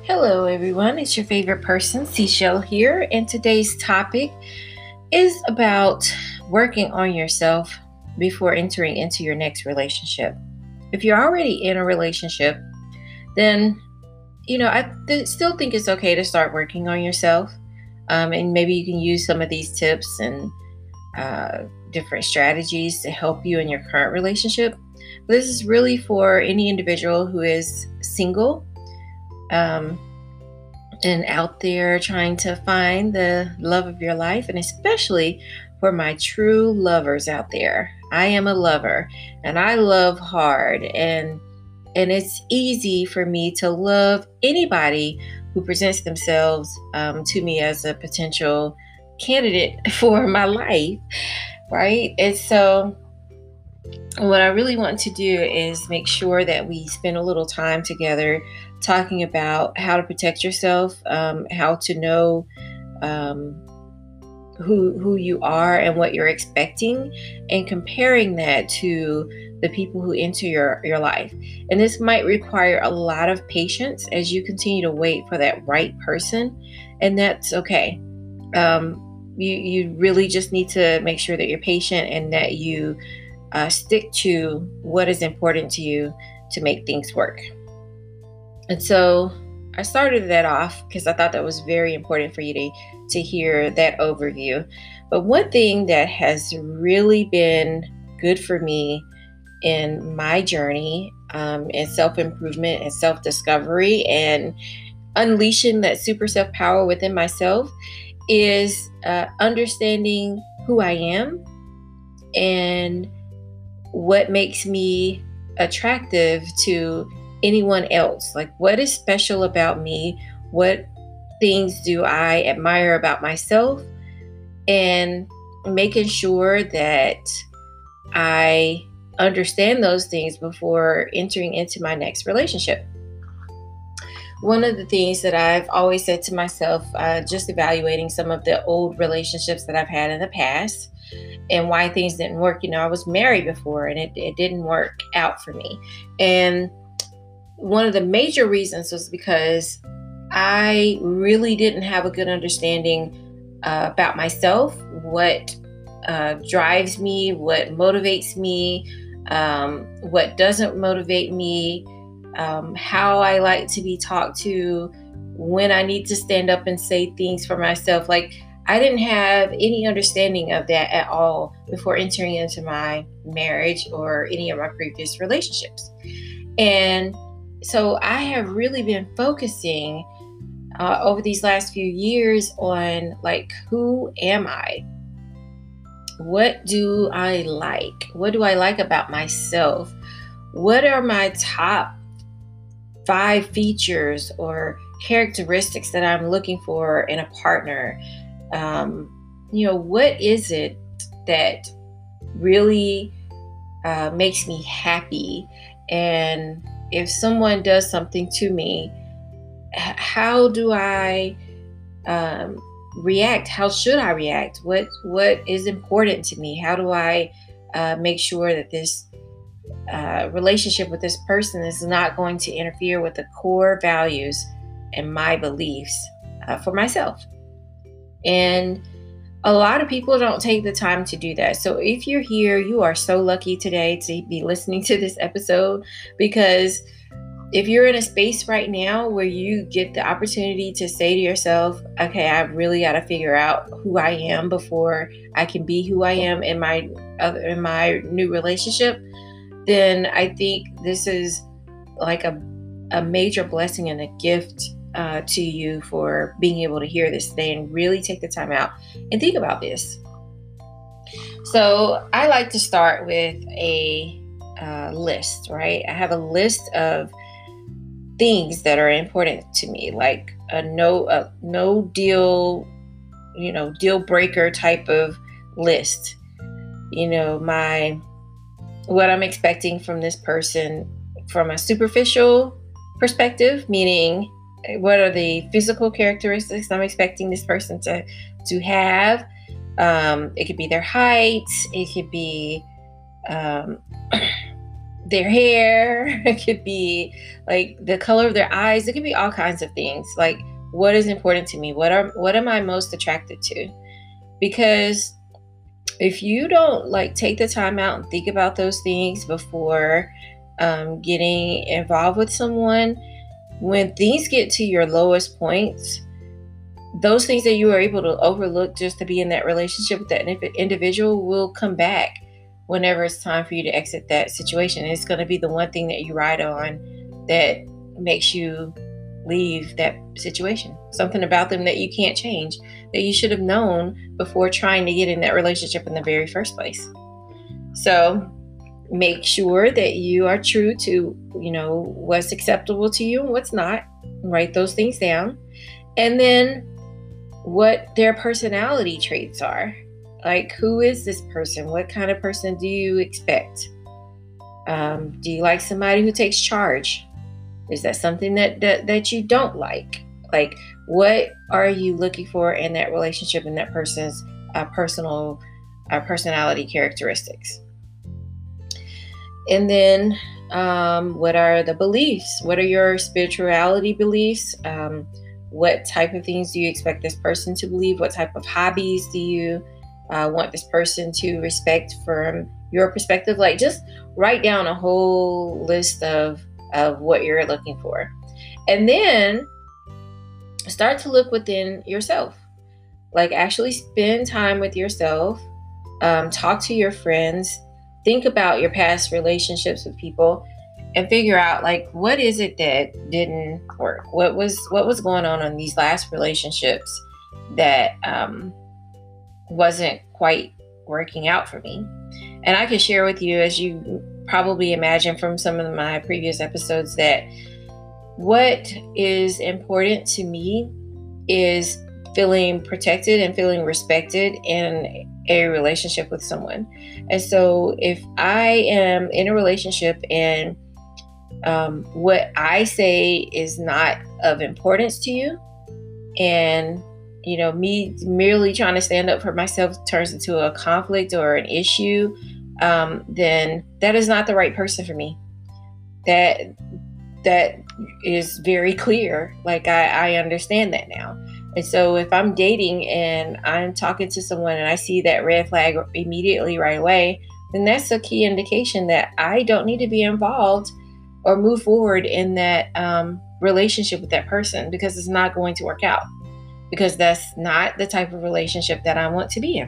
Hello, everyone. It's your favorite person, Seashell here, and today's topic is about working on yourself before entering into your next relationship. If you're already in a relationship, then I still think it's okay to start working on yourself, and maybe you can use some of these tips and different strategies to help you in your current relationship. But this is really for any individual who is single. Um, and out there trying to find the love of your life, and especially for my true lovers out there. I am a lover and I love hard, and it's easy for me to love anybody who presents themselves to me as a potential candidate for my life, right? And so what I really want to do is make sure that we spend a little time together talking about how to protect yourself, how to know um, who you are and what you're expecting, and comparing that to the people who enter your life. And this might require a lot of patience as you continue to wait for that right person, and that's okay. You really just need to make sure that you're patient and that you stick to what is important to you to make things work. And so I started that off because I thought that was very important for you to hear that overview. But one thing that has really been good for me in my journey in self-improvement and self-discovery and unleashing that super self-power within myself is understanding who I am and what makes me attractive to anyone else. Like, what is special about me? What things do I admire about myself? And making sure that I understand those things before entering into my next relationship. One of the things that I've always said to myself, just evaluating some of the old relationships that I've had in the past and why things didn't work. I was married before and it didn't work out for me. And one of the major reasons was because I really didn't have a good understanding about myself, what drives me, what motivates me, what doesn't motivate me, how I like to be talked to, when I need to stand up and say things for myself. Like, I didn't have any understanding of that at all before entering into my marriage or any of my previous relationships. And so I have really been focusing over these last few years on, like, who am I? What do I like? What do I like about myself? What are my top 5 features or characteristics that I'm looking for in a partner? What is it that really makes me happy? And if someone does something to me, how do I react? How should I react? What is important to me? How do I make sure that this relationship with this person is not going to interfere with the core values and my beliefs for myself? And a lot of people don't take the time to do that. So if you're here, you are so lucky today to be listening to this episode, because if you're in a space right now where you get the opportunity to say to yourself, okay, I've really got to figure out who I am before I can be who I am in my new relationship, then I think this is like a major blessing and a gift to you for being able to hear this today and really take the time out and think about this. So I like to start with a list, right? I have a list of things that are important to me, like a no deal, deal breaker type of list. What I'm expecting from this person from a superficial perspective, meaning what are the physical characteristics I'm expecting this person to have. It could be their height. It could be their hair. It could be like the color of their eyes. It could be all kinds of things. Like, what is important to me? What am I most attracted to? Because if you don't like take the time out and think about those things before getting involved with someone, when things get to your lowest points, those things that you were able to overlook just to be in that relationship with that individual will come back whenever it's time for you to exit that situation. It's going to be the one thing that you ride on that makes you leave that situation. Something about them that you can't change, that you should have known before trying to get in that relationship in the very first place. So make sure that you are true to, what's acceptable to you and what's not. Write those things down. And then what their personality traits are. Like, who is this person? What kind of person do you expect? Do you like somebody who takes charge? Is that something that you don't like? Like, what are you looking for in that relationship, in that person's personality characteristics? And then what are the beliefs? What are your spirituality beliefs? What type of things do you expect this person to believe? What type of hobbies do you want this person to respect from your perspective? Like, just write down a whole list of what you're looking for. And then start to look within yourself. Like, actually spend time with yourself. Talk to your friends. Think about your past relationships with people and figure out, like, what is it that didn't work? What was going on in these last relationships that wasn't quite working out for me? And I can share with you, as you probably imagine from some of my previous episodes, that what is important to me is feeling protected and feeling respected in a relationship with someone. And so if I am in a relationship and what I say is not of importance to you, and me merely trying to stand up for myself turns into a conflict or an issue, then that is not the right person for me. That is very clear. Like, I understand that now. And so if I'm dating and I'm talking to someone and I see that red flag immediately right away, then that's a key indication that I don't need to be involved or move forward in that relationship with that person, because it's not going to work out, because that's not the type of relationship that I want to be in.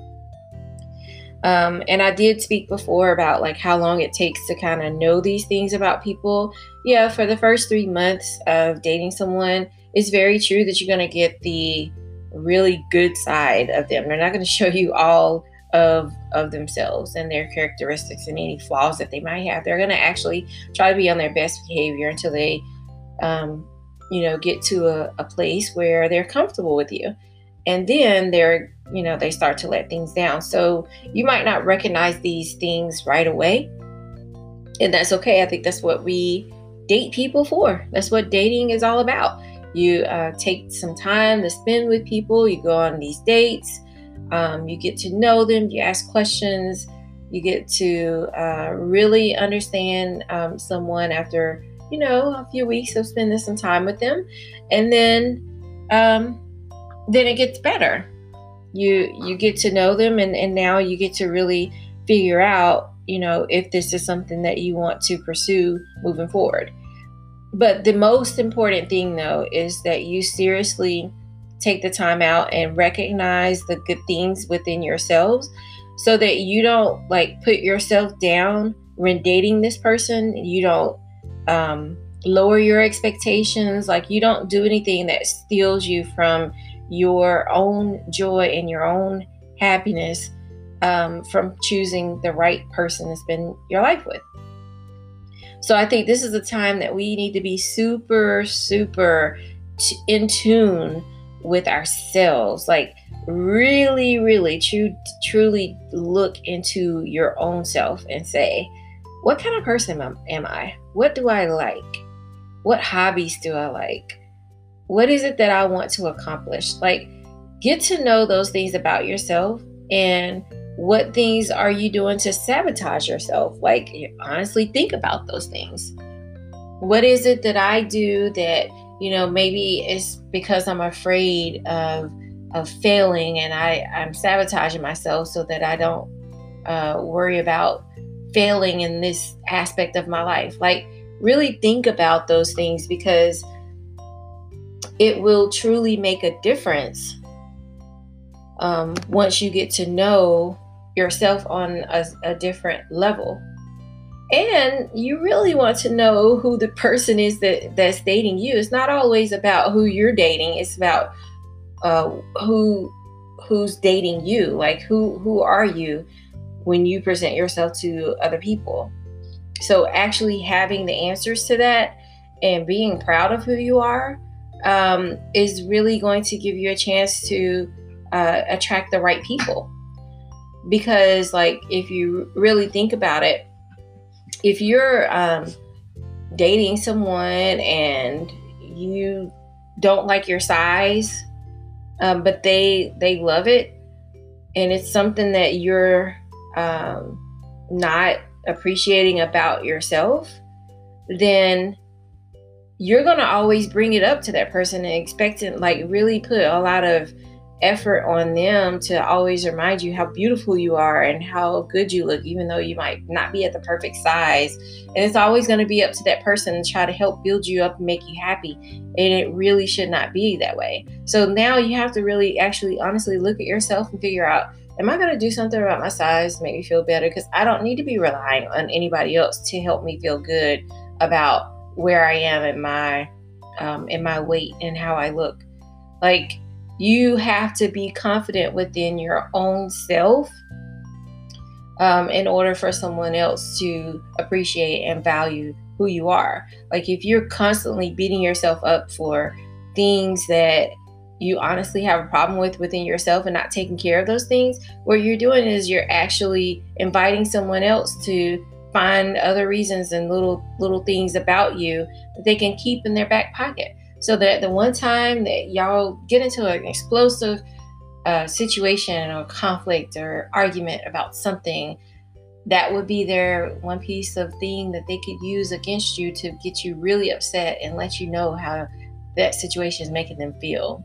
And I did speak before about like how long it takes to kind of know these things about people. Yeah, for the first 3 months of dating someone, it's very true that you're going to get the really good side of them. They're not going to show you all of themselves and their characteristics and any flaws that they might have. They're going to actually try to be on their best behavior until they, get to a place where they're comfortable with you. And then they start to let things down. So you might not recognize these things right away. And that's okay. I think that's what we date people for. That's what dating is all about. You take some time to spend with people. You go on these dates. You get to know them. You ask questions. You get to really understand someone after, a few weeks of spending some time with them. And then it gets better. You get to know them, and now you get to really figure out, if this is something that you want to pursue moving forward. But the most important thing, though, is that you seriously take the time out and recognize the good things within yourselves, so that you don't put yourself down when dating this person. You don't lower your expectations. You don't do anything that steals you from your own joy and your own happiness from choosing the right person to spend your life with. So I think this is a time that we need to be super, super in tune with ourselves. Really, really, truly look into your own self and say, what kind of person am I? What do I like? What hobbies do I like? What is it that I want to accomplish? Get to know those things about yourself and What things are you doing to sabotage yourself? Like, honestly, think about those things. What is it that I do that, maybe it's because I'm afraid of failing, and I'm sabotaging myself so that I don't worry about failing in this aspect of my life. Like, really think about those things, because it will truly make a difference once you get to know yourself on a different level. And you really want to know who the person is that's dating you. It's not always about who you're dating. It's about who's dating you. Like, who are you when you present yourself to other people? So actually having the answers to that and being proud of who you are is really going to give you a chance to attract the right people. Because, like, if you really think about it, if you're dating someone and you don't like your size, but they love it, and it's something that you're not appreciating about yourself, then you're going to always bring it up to that person and expect it, like, really put a lot of effort on them to always remind you how beautiful you are and how good you look, even though you might not be at the perfect size. And it's always going to be up to that person to try to help build you up and make you happy. And it really should not be that way. So now you have to really actually honestly look at yourself and figure out, am I going to do something about my size to make me feel better? Because I don't need to be relying on anybody else to help me feel good about where I am in my weight and how I look. Like, you have to be confident within your own self in order for someone else to appreciate and value who you are. Like, if you're constantly beating yourself up for things that you honestly have a problem with within yourself and not taking care of those things, what you're doing is you're actually inviting someone else to find other reasons and little things about you that they can keep in their back pocket. So that the one time that y'all get into an explosive situation or conflict or argument about something, that would be their one piece of thing that they could use against you to get you really upset and let you know how that situation is making them feel.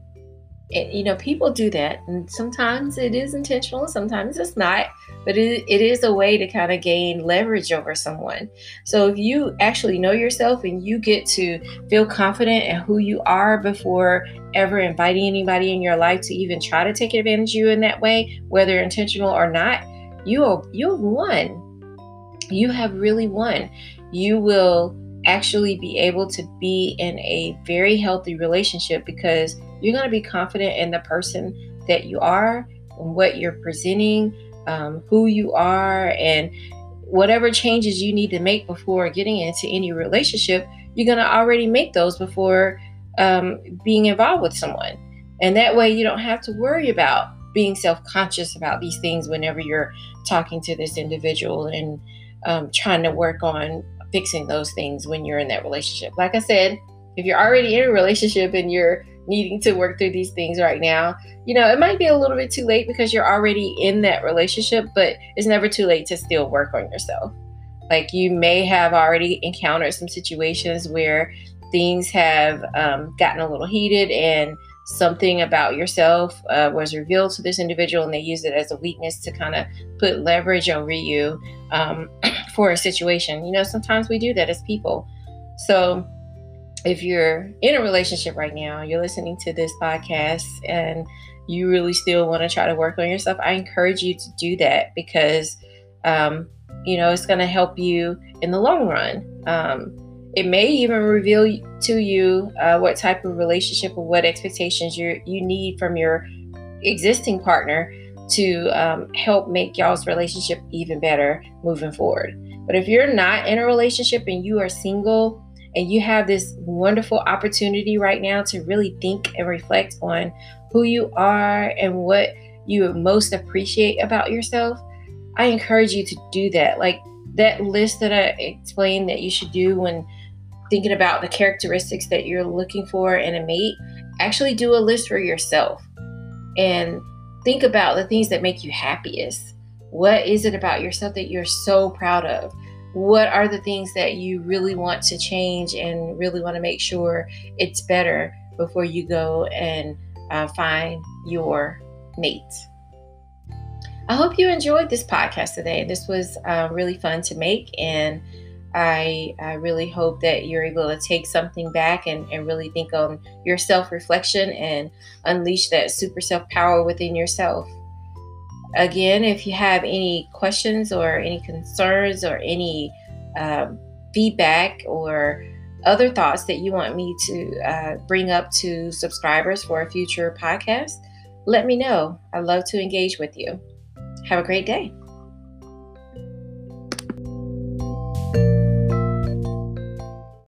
And, people do that, and sometimes it is intentional, sometimes it's not, but it is a way to kind of gain leverage over someone. So if you actually know yourself and you get to feel confident in who you are before ever inviting anybody in your life to even try to take advantage of you in that way, whether intentional or not, you've won. You have really won. You will actually be able to be in a very healthy relationship because you're going to be confident in the person that you are and what you're presenting, who you are, and whatever changes you need to make before getting into any relationship, you're going to already make those before being involved with someone. And that way you don't have to worry about being self-conscious about these things whenever you're talking to this individual and trying to work on fixing those things when you're in that relationship. Like I said, if you're already in a relationship and you're needing to work through these things right now, it might be a little bit too late because you're already in that relationship, but it's never too late to still work on yourself. Like, you may have already encountered some situations where things have gotten a little heated and something about yourself was revealed to this individual, and they use it as a weakness to kind of put leverage over you for a situation. Sometimes we do that as people. So if you're in a relationship right now, you're listening to this podcast and you really still want to try to work on yourself, I encourage you to do that because, it's going to help you in the long run. It may even reveal to you what type of relationship or what expectations you need from your existing partner to help make y'all's relationship even better moving forward. But if you're not in a relationship and you are single and you have this wonderful opportunity right now to really think and reflect on who you are and what you most appreciate about yourself, I encourage you to do that. Like that list that I explained that you should do when thinking about the characteristics that you're looking for in a mate, actually do a list for yourself and Think about the things that make you happiest. What is it about yourself that you're so proud of? What are the things that you really want to change and really want to make sure it's better before you go and find your mate? I hope you enjoyed this podcast today. This was really fun to make, and I really hope that you're able to take something back and really think on your self-reflection and unleash that super self-power within yourself. Again, if you have any questions or any concerns or any feedback or other thoughts that you want me to bring up to subscribers for a future podcast, let me know. I'd love to engage with you. Have a great day.